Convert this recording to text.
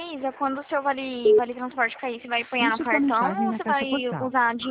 Isa, quando o seu vale transporte cair, você vai apanhar no Deixe sua cartão mensagem ou na você caixa vai postal. usar